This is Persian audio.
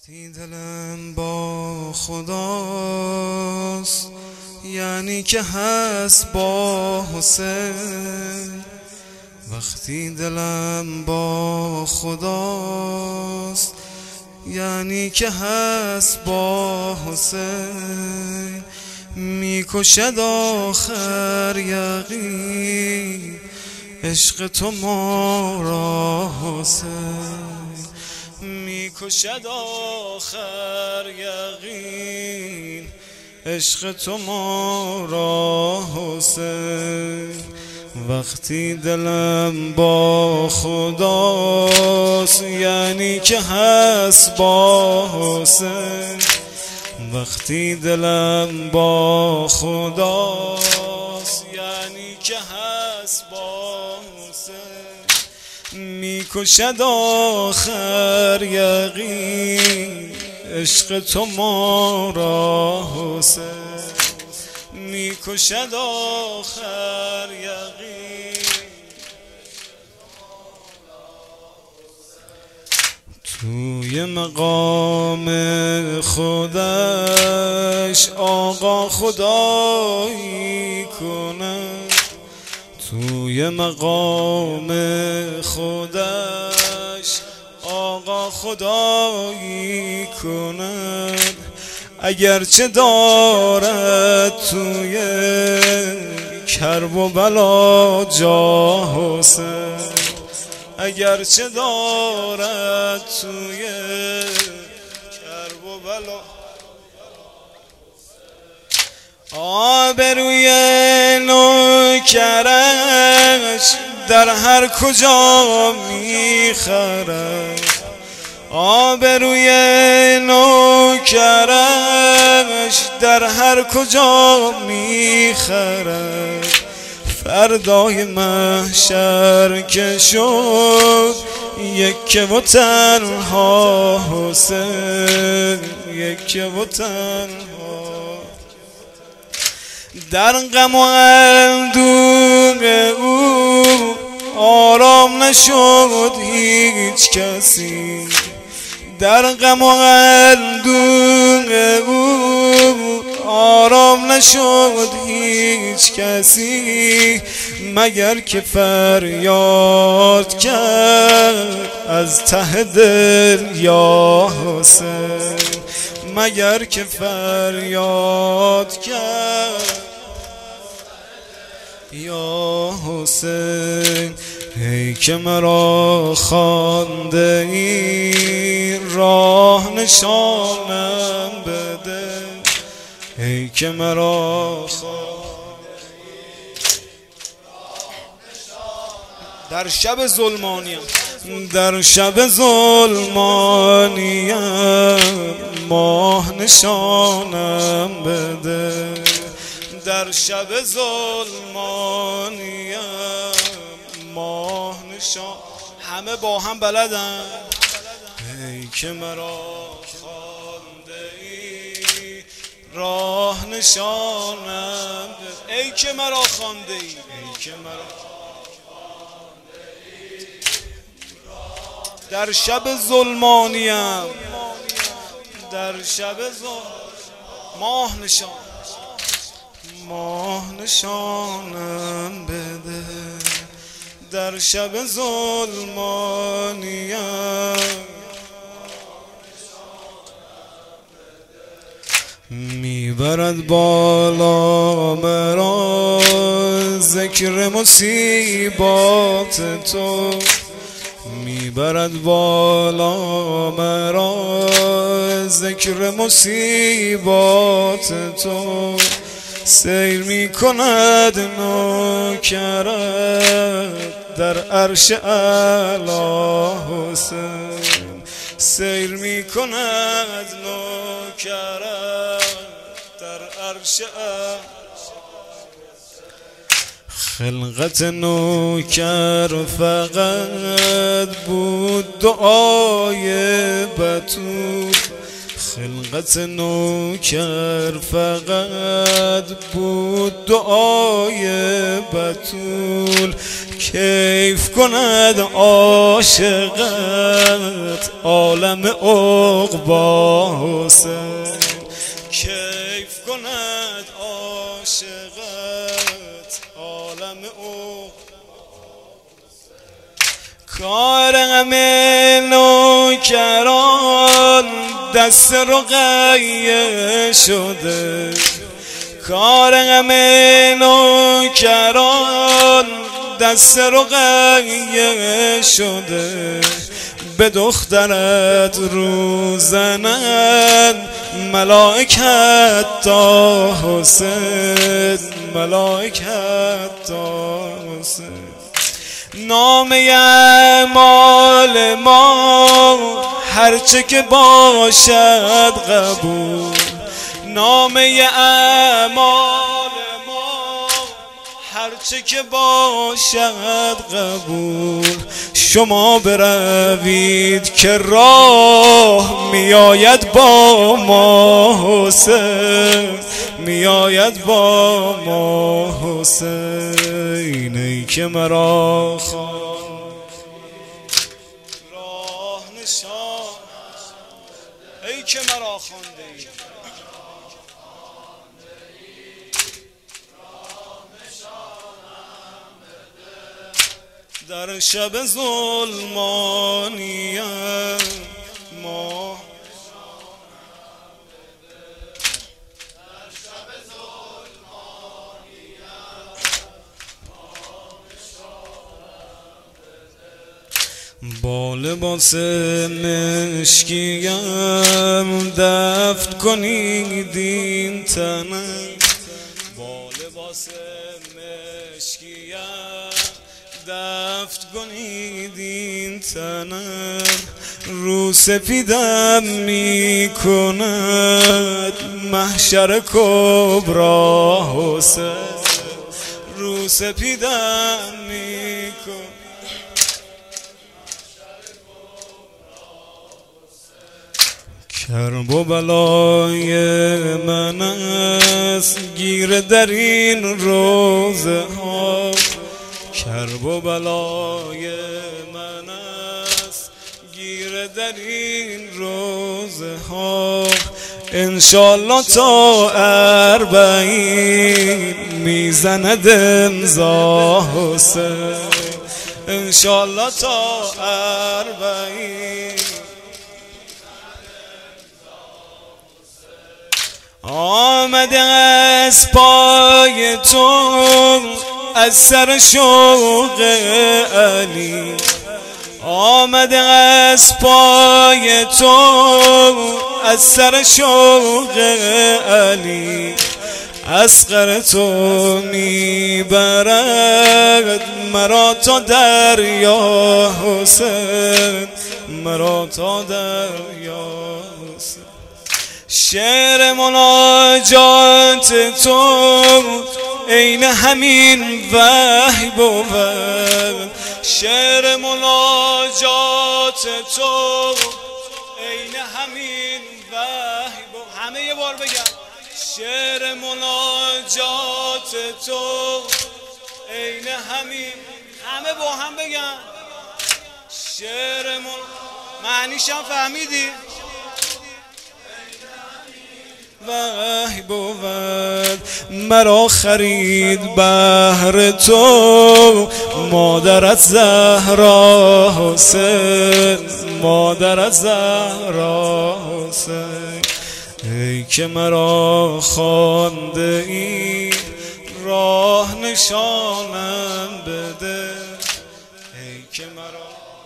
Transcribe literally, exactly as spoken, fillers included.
وقتی دلم با خداست یعنی که هست با حسین. وقتی دلم با خداست یعنی که هست با حسین. میکشد آخر یقین عشق تو ما را حسین. میکشد آخر یقین عشق تو ما را حسین. وقتی دلم با خداست یعنی که هست با حسین. وقتی دلم با خداست یعنی که هست با حسین. میکشد آخر یقین عشق تو ما را حسین. میکشد آخر یقین توی مقام خودش آقا خدایی کند. توی مقام خودش آقا خدایی کند. اگرچه دارد توی کرب و بلا جا حسین. اگرچه دارد توی کرب و بلا آبروی نوکرش در هر کجا میخرد. آبروی نوکرش در هر کجا میخرد. فردای محشر که شد یکه و تنها حسین. یکه و تنها در غم و اندوه او آرام نشد هیچ کسی. در غم و اندوه او آرام نشد هیچ کسی مگر که فریاد کرد از ته دل یا حسین. مگر که فریاد کرد یا حسین. ای که مرا خوانده ای راه نشانم بده. ای که مرا در شب ظلمانیم در شب ظلمانیم ماه نشانم بده. در شب ظلمانیم ماه نشان همه با هم بلدن. ای که مرا خوانده ای راه نشانم بده. ای که مرا خوانده ای ای که مرا در شب ظلمانیم در شب ظلم ماه نشان ماه نشانم بده. در شب ظلمانیم میبرد بالا مرا ذکر مصیبات تو. میبرد بالا مرا ذکر مصیبات تو. سیر میکند نوکرت در عرش اعلی حسین. سیر میکند نوکرت در عرش اعلی. خلقت نوکر فقط بود دعای بتول. خلقت نوکر فقط بود دعای بتول کیف کند عاشقت عالم عقبا حسین، کیف کند عاشقت عالم عقبا. کار همه نوکران دست رقیه شده، کار همه نوکران دست رقیه شده، به دخترت رو زنن ملائکت تا حسین، ملائکت تا حسین. نامه اعمال ما هرچه که باشد قبول، نامه اعمال ما هرچه که باشد قبول. شما بروید که راه میآید با ما حسین، میآید با ما حسین. ای که مرا خوان راه نشان، ای که مرا خوانده ای در شب ظلمانی ما، با لباس مشکیم دفن کنید این تنم، با لباس مشکیم دفن کنید این تنم. رو سپیدم می کند محشر کبرا حسین، رو سپیدم می کند کرب و بلای من است گیر در این روزه ها، کرب و بلای من است گیر در این روزه ها. انشالله تا اربعین میزند امضا حسین، انشالله تا اربعین. آمده از پای تو از سر شوق علی، آمده از پای تو از سر شوق علی. اصغر تو میبرد مرا تا دریا حسین، مرا تا دریا حسین. شعر مناجات تو عین همین وحی بود، شعر مناجات تو عین همین وحی بود. همه یه بار بگم شعر مناجات تو عین همین، همه با هم بگم شعر من... معنیشم فهمیدی؟ وحی بود. مرا خرید بهر تو مادرت زهرا حسین، مادرت زهرا حسین. ای که مرا خوانده ای راه نشانم بده، ای که مرا